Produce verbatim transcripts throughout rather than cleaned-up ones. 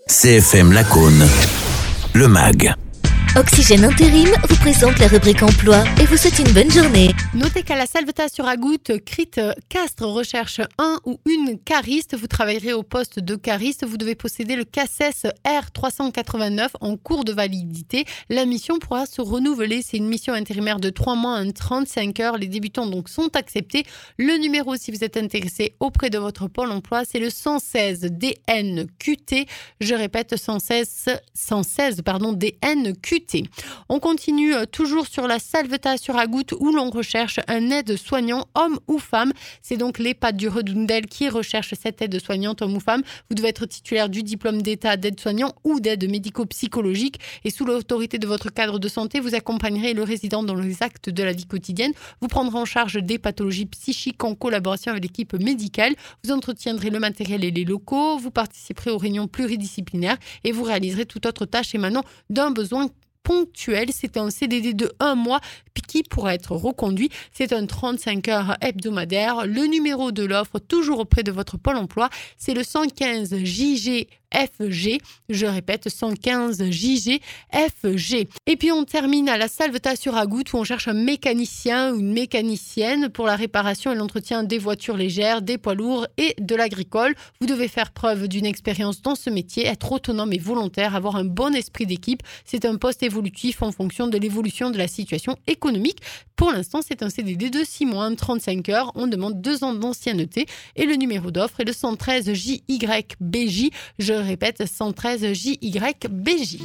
C F M Lacaune, le M A G. Oxygène Intérim vous présente la rubrique emploi et vous souhaite une bonne journée. Notez qu'à la Salvetat sur Agout, Crit Castres recherche un ou une cariste. Vous travaillerez au poste de cariste. Vous devez posséder le C A S E S R trois cent quatre-vingt-neuf en cours de validité. La mission pourra se renouveler. C'est une mission intérimaire de trois mois, en trente-cinq heures. Les débutants donc sont acceptés. Le numéro, si vous êtes intéressé auprès de votre pôle emploi, c'est le cent seize D N Q T. Je répète, cent seize pardon, D N Q T. On continue toujours sur la Salvetat sur Agout où l'on recherche un aide-soignant, homme ou femme. C'est donc l'EHPAD du Redundel qui recherche cette aide-soignante, homme ou femme. Vous devez être titulaire du diplôme d'état d'aide-soignant ou d'aide médico-psychologique et sous l'autorité de votre cadre de santé, vous accompagnerez le résident dans les actes de la vie quotidienne. Vous prendrez en charge des pathologies psychiques en collaboration avec l'équipe médicale. Vous entretiendrez le matériel et les locaux. Vous participerez aux réunions pluridisciplinaires et vous réaliserez toute autre tâche émanant d'un besoin ponctuel. C'est un C D D de un mois qui pourra être reconduit. C'est un trente-cinq heures hebdomadaire. Le numéro de l'offre, toujours auprès de votre pôle emploi, c'est le cent quinze J G F G. Je répète, cent quinze J G F G. Et puis on termine à la Salvetat sur Agout où on cherche un mécanicien ou une mécanicienne pour la réparation et l'entretien des voitures légères, des poids lourds et de l'agricole. Vous devez faire preuve d'une expérience dans ce métier, être autonome et volontaire, avoir un bon esprit d'équipe. C'est un poste évolutif en fonction de l'évolution de la situation économique. Pour l'instant, c'est un C D D de six mois, trente-cinq heures. On demande deux ans d'ancienneté et le numéro d'offre est le cent treize J Y B J. Je répète, cent treize J Y B J.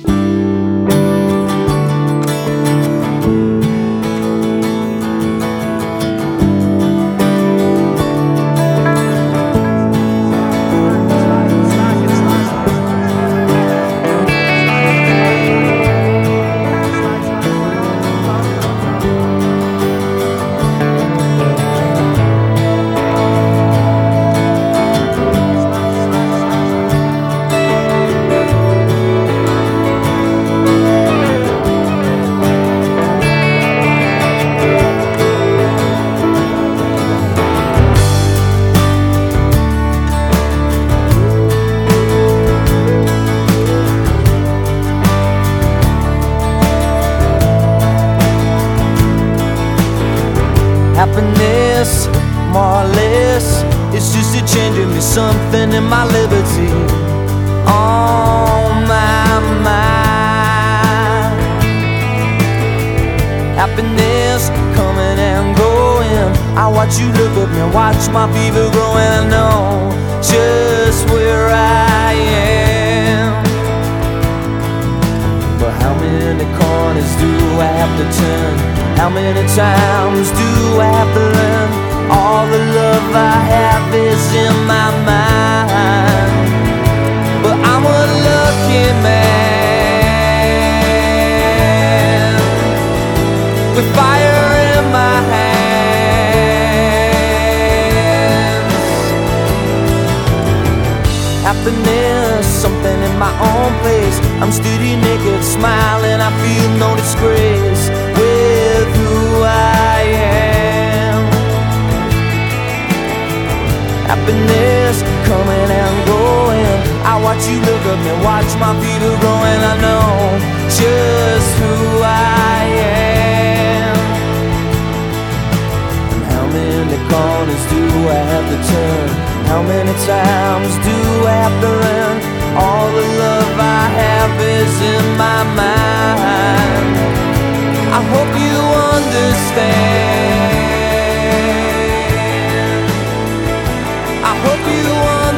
Happiness, more or less, it's just a change in me, something in my liberty on my mind. Happiness coming and going, I watch you look at me, watch my fever growing. I know just where I am, but how many corners do I have to turn? How many times do I have to learn? All the love I have is in my mind, but I'm a lucky man with fire in my hands. Happiness, something in my own place. I'm steady naked, smiling, I feel no disgrace with who I am. Happiness coming and going, I watch you look at me, watch my fever growing. I know just who I am. And how many corners do I have to turn? How many times do I have to run? All the love I have is in my mind. I hope you understand. I hope you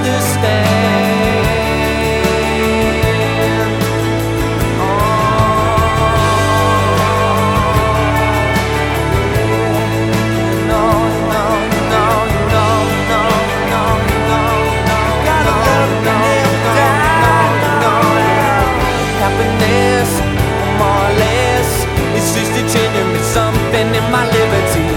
understand. Oh, no, no, no, no, no, no, no, no. Gotta love me down. Happiness, more or less, it's just a change in me, something in my liberty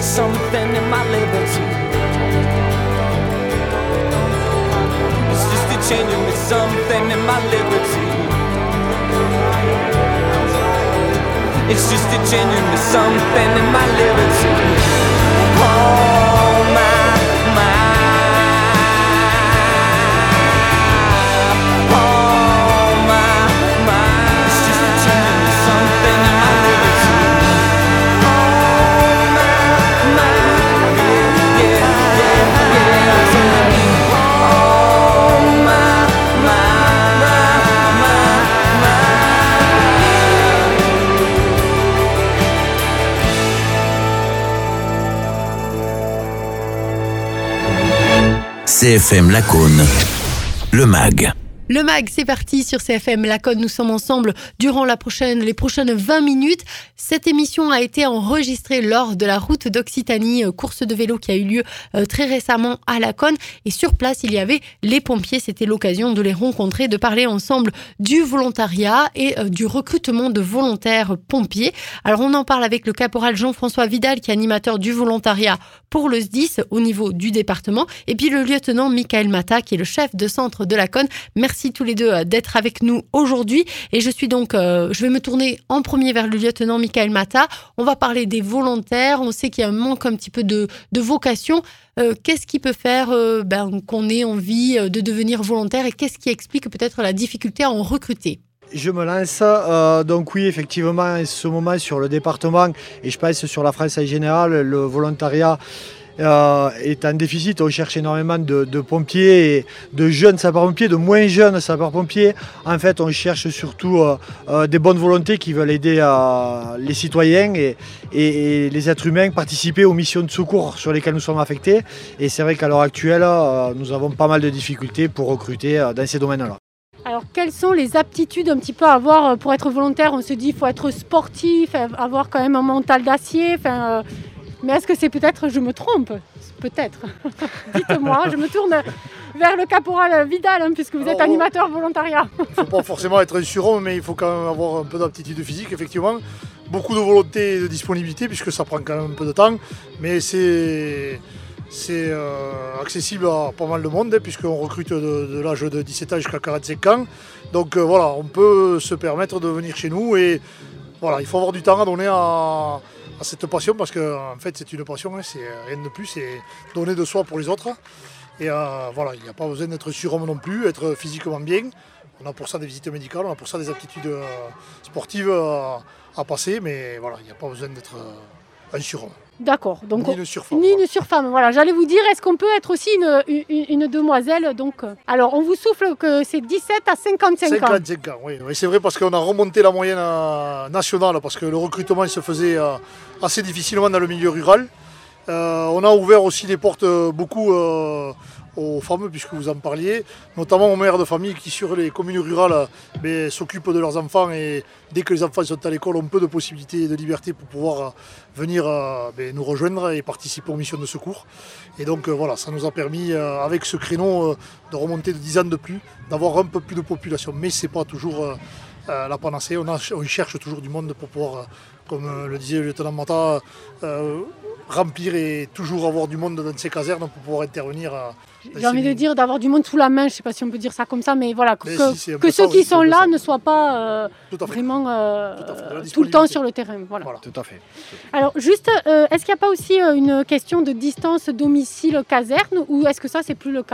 something in my liberty. It's just a changing me something in my liberty. It's just a changing me something in my liberty. Oh my, my. Oh my, my. It's just a changing me something in my liberty. Oh my, my. Yeah, yeah, yeah, yeah. Oh my, my, my, my, my. C F M Lacaune, le mag. Le mag, c'est parti sur C F M Lacaune. Nous sommes ensemble durant la prochaine, les prochaines vingt minutes. Cette émission a été enregistrée lors de la route d'Occitanie, course de vélo qui a eu lieu euh, très récemment à Lacaune. Et sur place, il y avait les pompiers. C'était l'occasion de les rencontrer, de parler ensemble du volontariat et euh, du recrutement de volontaires pompiers. Alors, on en parle avec le caporal Jean-François Vidal, qui est animateur du volontariat pour le S D I S au niveau du département. Et puis le lieutenant Michael Mata, qui est le chef de centre de Lacaune. Merci tous les deux d'être avec nous aujourd'hui. Et je suis donc, euh, je vais me tourner en premier vers le lieutenant Michael Mata. On va parler des volontaires. On sait qu'il y a un manque un petit peu de, de vocation. Euh, qu'est-ce qui peut faire euh, ben, qu'on ait envie de devenir volontaire et qu'est-ce qui explique peut-être la difficulté à en recruter ? Je me lance, euh, donc oui, effectivement, en ce moment sur le département, et je pense sur la France en général, le volontariat euh, est en déficit. On cherche énormément de, de pompiers, et de jeunes sapeurs-pompiers, de moins jeunes sapeurs-pompiers. En fait, on cherche surtout euh, euh, des bonnes volontés qui veulent aider euh, les citoyens et, et, et les êtres humains participer aux missions de secours sur lesquelles nous sommes affectés. Et c'est vrai qu'à l'heure actuelle, euh, nous avons pas mal de difficultés pour recruter euh, dans ces domaines-là. Alors, quelles sont les aptitudes un petit peu à avoir pour être volontaire ? On se dit qu'il faut être sportif, avoir quand même un mental d'acier. Enfin, euh, mais est-ce que c'est peut-être, je me trompe ? Peut-être. Dites-moi, je me tourne vers le caporal Vidal, hein, puisque vous êtes Alors, animateur volontariat. Il ne faut pas forcément être un surhomme, mais il faut quand même avoir un peu d'aptitude physique, effectivement. Beaucoup de volonté et de disponibilité, puisque ça prend quand même un peu de temps. Mais c'est... C'est euh, accessible à pas mal de monde, hein, puisqu'on recrute de, de l'âge de dix-sept ans jusqu'à quarante-cinq ans. Donc euh, voilà, on peut se permettre de venir chez nous et voilà, il faut avoir du temps à donner à, à cette passion, parce qu'en en fait c'est une passion, hein, c'est rien de plus, c'est donner de soi pour les autres. Et euh, voilà, il n'y a pas besoin d'être surhomme non plus, être physiquement bien. On a pour ça des visites médicales, on a pour ça des aptitudes euh, sportives euh, à passer, mais voilà, il n'y a pas besoin d'être euh, un surhomme. D'accord. Donc ni une surfemme. Ni une surfemme. Voilà, j'allais vous dire, est-ce qu'on peut être aussi une, une, une demoiselle donc, alors, on vous souffle que c'est dix-sept à cinquante-cinq ans. cinquante-cinq ans, oui. oui. C'est vrai, parce qu'on a remonté la moyenne nationale, parce que le recrutement se faisait assez difficilement dans le milieu rural. Euh, on a ouvert aussi les portes beaucoup euh, aux femmes, puisque vous en parliez, notamment aux mères de famille qui, sur les communes rurales, ben, s'occupent de leurs enfants, et dès que les enfants sont à l'école, ont peu de possibilités et de liberté pour pouvoir euh, venir euh, ben, nous rejoindre et participer aux missions de secours. Et donc euh, voilà, ça nous a permis, euh, avec ce créneau, euh, de remonter de dix ans de plus, d'avoir un peu plus de population. Mais ce n'est pas toujours euh, euh, la panacée, on, a, on cherche toujours du monde pour pouvoir, euh, comme euh, le disait le lieutenant Mata, euh, remplir et toujours avoir du monde dans ces casernes pour pouvoir intervenir. Euh, J'ai envie de dire d'avoir du monde sous la main, je ne sais pas si on peut dire ça comme ça, mais voilà, mais que, si, que ceux qui sont là ça. ne soient pas euh, tout vraiment euh, tout, tout le temps sur le terrain. Voilà. Voilà. Tout à fait. Alors juste, euh, est-ce qu'il n'y a pas aussi euh, une question de distance domicile-caserne, ou est-ce que ça c'est plus le cas ?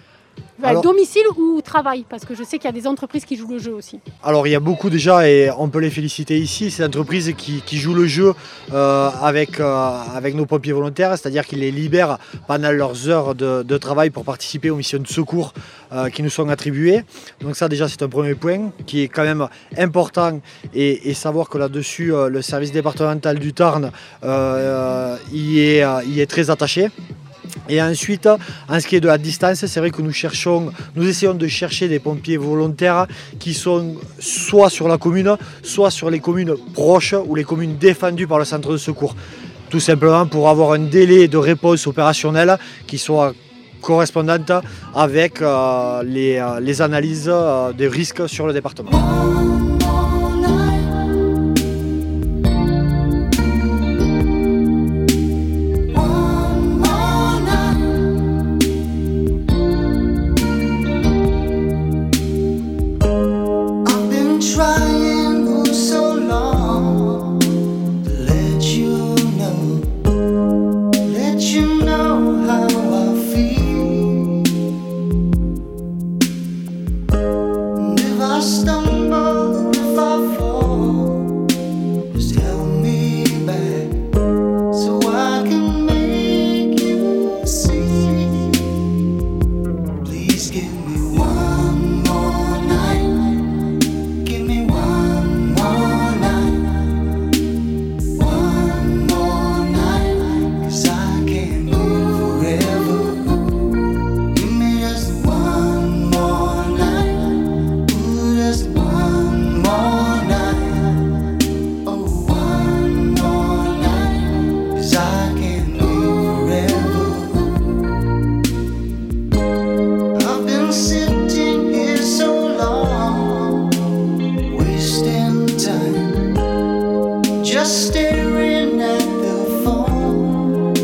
Alors, domicile ou travail, parce que je sais qu'il y a des entreprises qui jouent le jeu aussi. Alors il y a beaucoup déjà, et on peut les féliciter ici, ces entreprises qui, qui jouent le jeu euh, avec, euh, avec nos pompiers volontaires, c'est-à-dire qu'ils les libèrent pendant leurs heures de, de travail pour participer aux missions de secours euh, qui nous sont attribuées. Donc ça déjà c'est un premier point qui est quand même important, et, et savoir que là-dessus euh, le service départemental du Tarn euh, y, est, euh, y est très attaché. Et ensuite, en ce qui est de la distance, c'est vrai que nous cherchons, nous essayons de chercher des pompiers volontaires qui sont soit sur la commune, soit sur les communes proches ou les communes défendues par le centre de secours. Tout simplement pour avoir un délai de réponse opérationnelle qui soit correspondante avec euh, les, euh, les analyses euh, des risques sur le département. staring at the phone,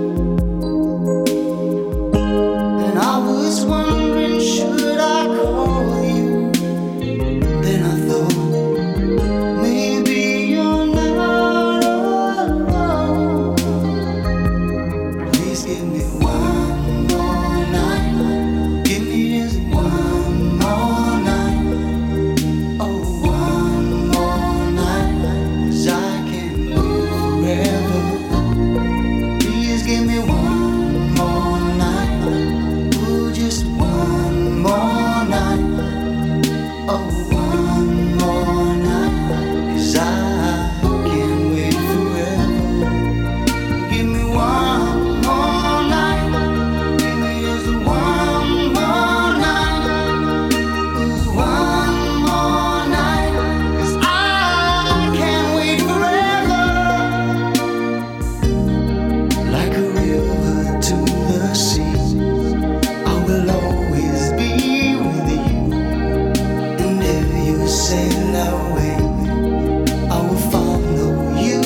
and I was wondering, should I call you? Then I thought, maybe you're not alone. Please give me one more night. Give me just one more night. Oh, one more night, 'cause I can't live forever. Please give me one more night. Oh, just one more night. Oh, one more night, 'cause I can't wait forever. Give me one more night. Give me just one more night. Ooh, one more night, 'cause I can't wait forever. Like a river to the sea, I will always be with you. And if you sail away, I will follow you.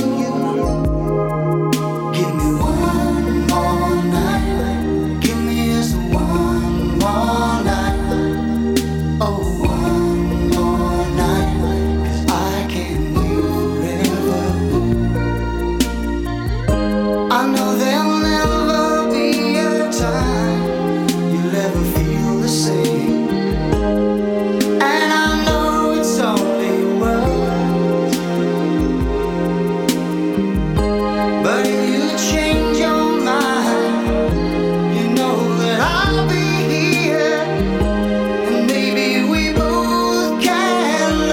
Give me one more night. Give me just one more night. Oh, one more night, 'cause I can't wait forever. I know there'll never be a time you'll ever feel the same, and I know it's only words. But if you change your mind, you know that I'll be here, and maybe we both can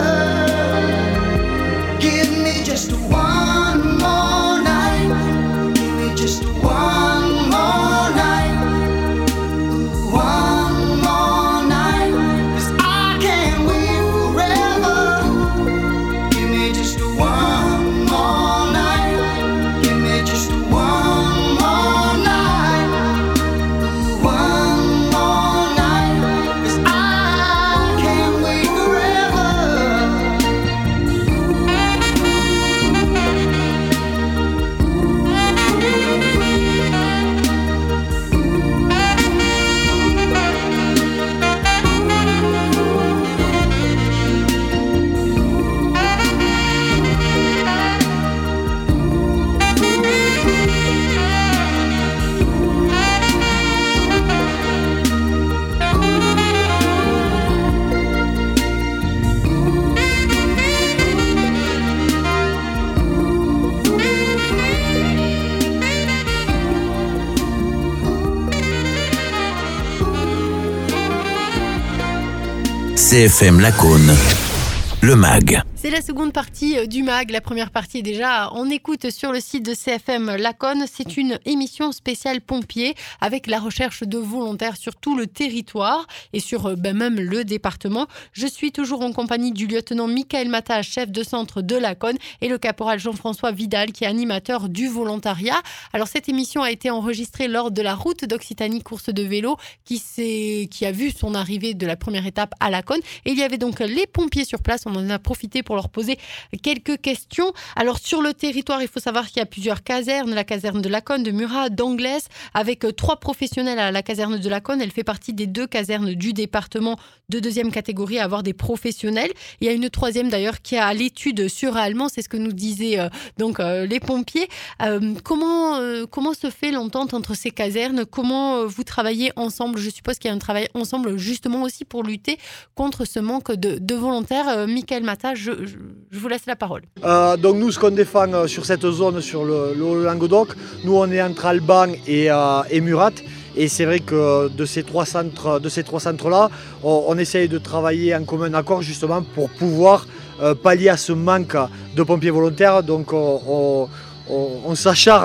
learn. Give me just one more night. Give me just one more night. Ooh, one more night, 'cause I can't wait forever. Give me just one more night. Give me just one more night. Ooh, one more night, 'cause I can't wait forever. C F M Lacaune, le mag. C'est la seconde partie du mag. La première partie est déjà en écoute sur le site de C F M Lacaune. C'est une émission spéciale pompiers avec la recherche de volontaires sur tout le territoire et sur ben, même le département. Je suis toujours en compagnie du lieutenant Michael Mata, chef de centre de Lacaune, et le caporal Jean-François Vidal, qui est animateur du volontariat. Alors cette émission a été enregistrée lors de la route d'Occitanie course de vélo qui, s'est, qui a vu son arrivée de la première étape à Lacaune. Et il y avait donc les pompiers sur place. On en a profité pour leur poser quelques questions. Alors sur le territoire, il faut savoir qu'il y a plusieurs casernes, la caserne de Lacaune, de Murat, d'Anglès, avec trois professionnels à la caserne de Lacaune. Elle fait partie des deux casernes du département de deuxième catégorie à avoir des professionnels. Il y a une troisième d'ailleurs qui est à l'étude sur Allemand, c'est ce que nous disaient euh, donc euh, les pompiers. Euh, comment, euh, comment se fait l'entente entre ces casernes? Comment euh, vous travaillez ensemble? Je suppose qu'il y a un travail ensemble justement aussi pour lutter contre ce manque de, de volontaires. Euh, Michael Mata, je, je, je vous laisse la parole. Euh, donc nous, ce qu'on défend euh, sur cette zone, sur le, le Languedoc, nous on est entre Alban et, euh, et Murat. Et c'est vrai que de ces trois centres, de ces trois centres-là, on, on essaye de travailler en commun accord justement pour pouvoir euh, pallier à ce manque de pompiers volontaires. Donc on, on, on, on s'acharne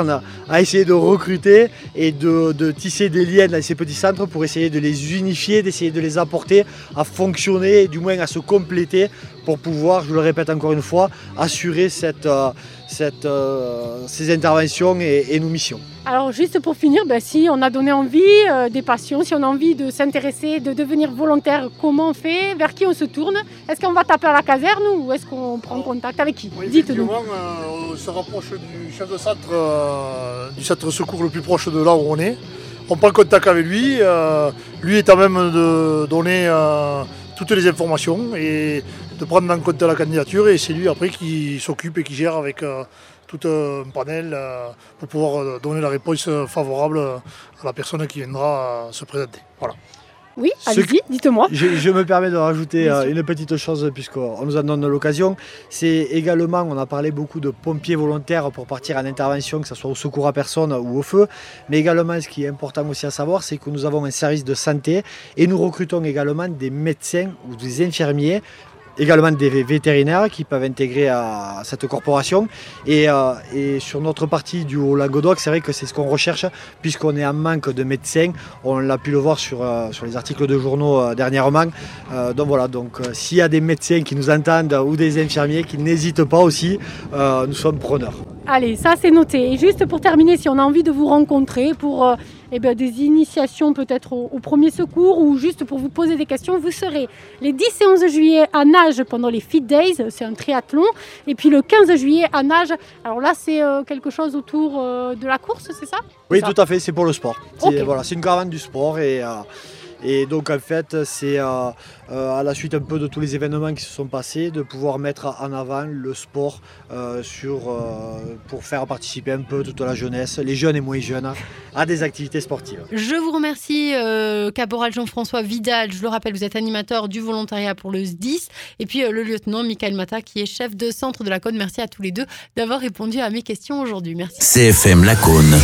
à essayer de recruter et de, de tisser des liens dans ces petits centres pour essayer de les unifier, d'essayer de les apporter à fonctionner, du moins à se compléter pour pouvoir, je le répète encore une fois, assurer cette, euh, cette, euh, ces interventions et, et nos missions. Alors juste pour finir, ben, si on a donné envie euh, des patients, si on a envie de s'intéresser, de devenir volontaire, comment on fait? Vers qui on se tourne? Est-ce qu'on va taper à la caserne ou est-ce qu'on prend contact avec qui? Oui, Dites-nous. euh, on se rapproche du chef de centre, euh, du centre de secours le plus proche de là où on est. On prend contact avec lui. Euh, lui est à même de donner euh, toutes les informations et de prendre en compte la candidature. Et c'est lui après qui s'occupe et qui gère avec euh, tout un panel euh, pour pouvoir donner la réponse favorable à la personne qui viendra se présenter. Voilà. Oui, Ce allez-y, que- dites-moi. Je, je me permets de rajouter Bien euh, sûr. une petite chose puisqu'on nous en donne l'occasion. C'est également, on a parlé beaucoup de pompiers volontaires pour partir en intervention, que ce soit au secours à personne ou au feu. Mais également, ce qui est important aussi à savoir, c'est que nous avons un service de santé et nous recrutons également des médecins ou des infirmiers, également des vétérinaires qui peuvent intégrer à cette corporation. Et, euh, et sur notre partie du Haut-Languedoc, c'est vrai que c'est ce qu'on recherche puisqu'on est en manque de médecins. On l'a pu le voir sur, euh, sur les articles de journaux euh, dernièrement. Euh, donc voilà, donc euh, s'il y a des médecins qui nous entendent ou des infirmiers qui n'hésitent pas aussi, euh, nous sommes preneurs. Allez, ça c'est noté. Et juste pour terminer, si on a envie de vous rencontrer pour euh, eh ben, des initiations peut-être au, au premier secours ou juste pour vous poser des questions, vous serez les dix et onze juillet à Nage pendant les Fit Days, c'est un triathlon, et puis le quinze juillet à Nage. Alors là, c'est euh, quelque chose autour euh, de la course, c'est ça? Oui, C'est ça. tout à fait, c'est pour le sport. C'est Ok. voilà, c'est une caravane du sport et, euh, et donc en fait, c'est euh, euh, à la suite un peu de tous les événements qui se sont passés, de pouvoir mettre en avant le sport euh, sur, euh, pour faire participer un peu toute la jeunesse, les jeunes et moins jeunes, à des activités sportives. Je vous remercie, euh, Caporal Jean-François Vidal. Je le rappelle, vous êtes animateur du volontariat pour le S D I S. Et puis euh, le lieutenant Michael Mata, qui est chef de centre de la Cône. Merci à tous les deux d'avoir répondu à mes questions aujourd'hui. Merci. C F M La Cône,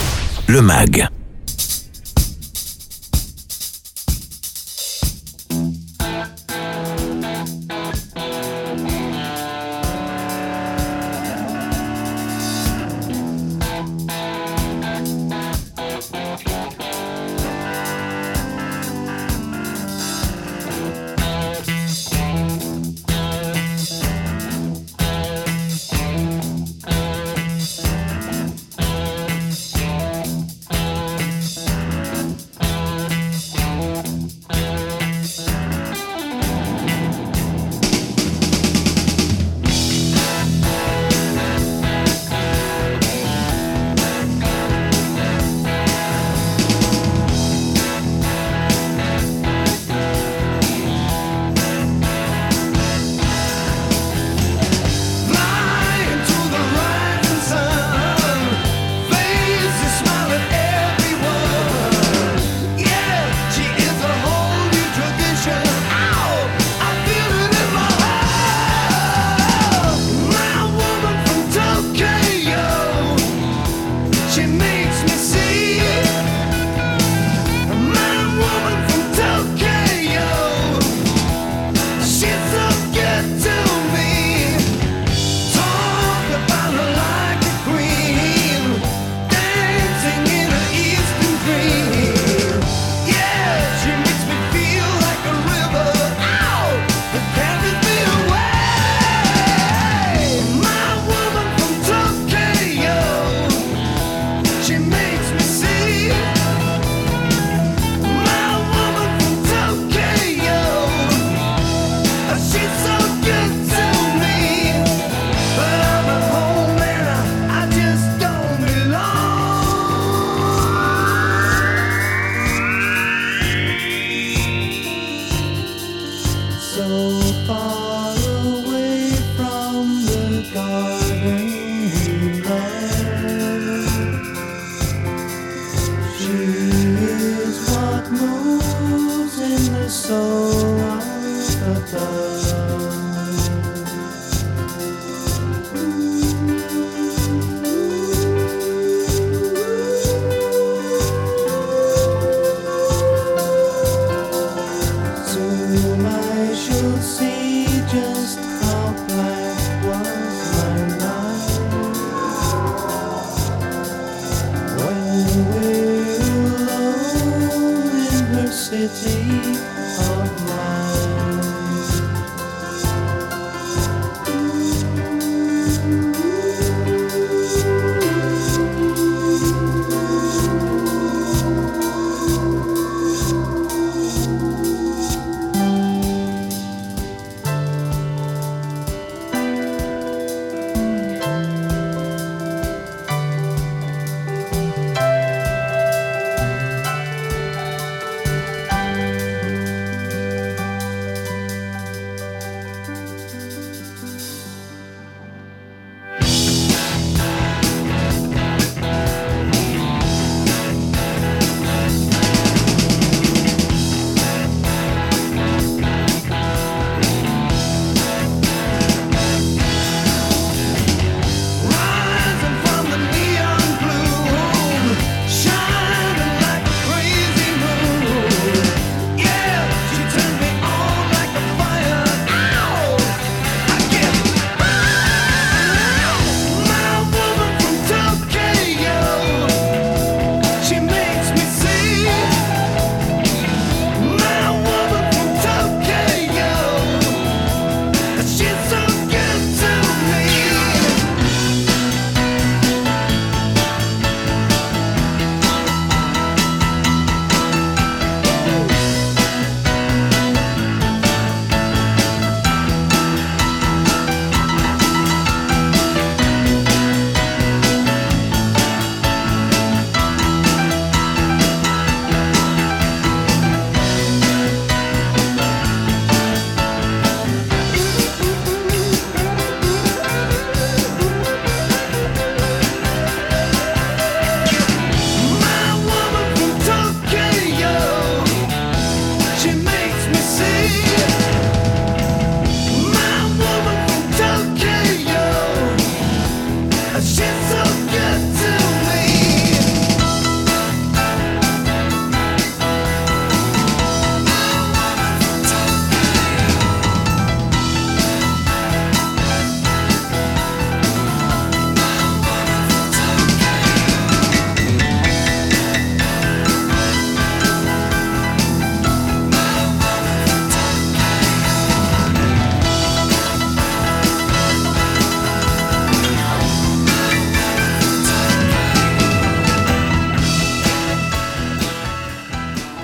le M A G. eternity.